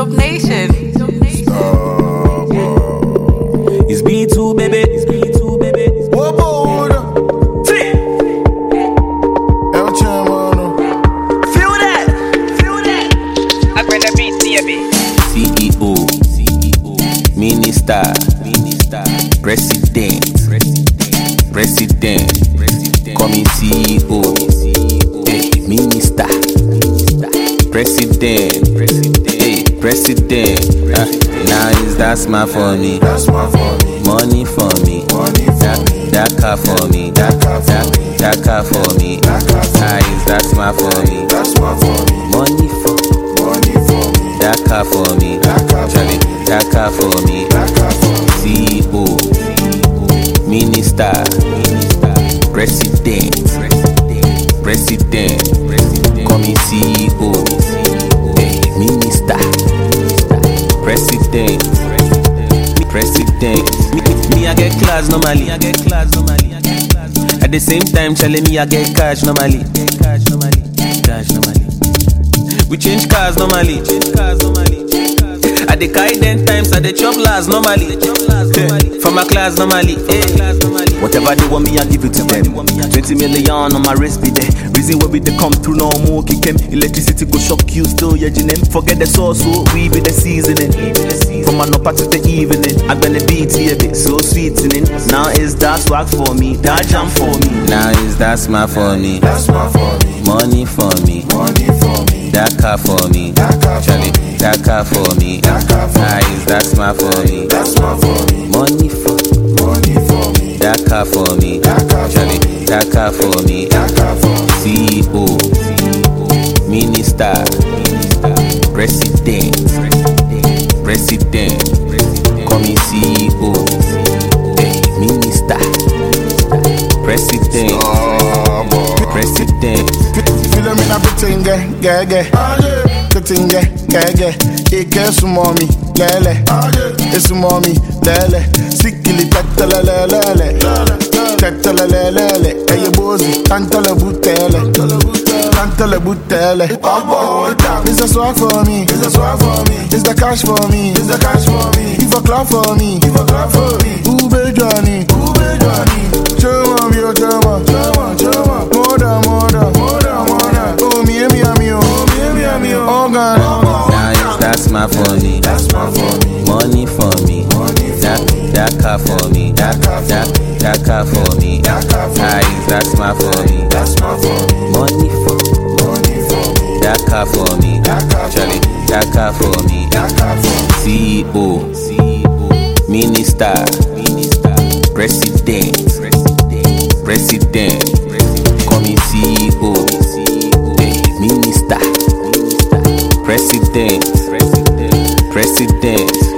Dub Nation. It's B2, baby. It's B2, baby. What board? El Chamano. Feel that. I bring the beat, baby. CEO, Minister, President, call me CEO, hey, Minister, President, hey, President. Now is that smart for me? Money for me, that car for me, that car for me. Now is that smart for me? Money for me, that car for me, Charlie, that car for me. CEO, Minister, President, call me CEO, hey, Minister, President. Me I get class normally. At the same time, Charlie, me I get cash normally. We change cars normally. At the kind times, at the chop last normally. For my class normally. Whatever they want me, I give it to them. 20 million on my wrist be there. Reason where we they come through no more kick them. Electricity go shock you, still yedging them. Forget the sauce, so we be the seasoning. From an upper to the evening, I been the beat here, bit so sweetening. Now is that swag for me, that jam for me. Now is that smart for me? Money for me, that car for me, Charlie, that car for me. Now is that smart for me? Money for me, that car for me, Charlie, that car for me. CEO, Minister, President, call me CEO, hey, Minister, President. Feel me na pretend gege. Pretend gege. Ike su mommy lele. Esu mommy lele. Sikili tetelelele. Tetelelele. Eye bozi tantale butele. It's a swag for me. It's the cash for me. If a club for me. Ube Johnny. Choma mio choma. Moda. Oh me. Oh God. Now that's my funny. Money for me. That car for me. That car for me. That's my funny. Money for me. That car for me. Charlie, that car for me. CEO, Minister, President, call me CEO, hey, Minister, President.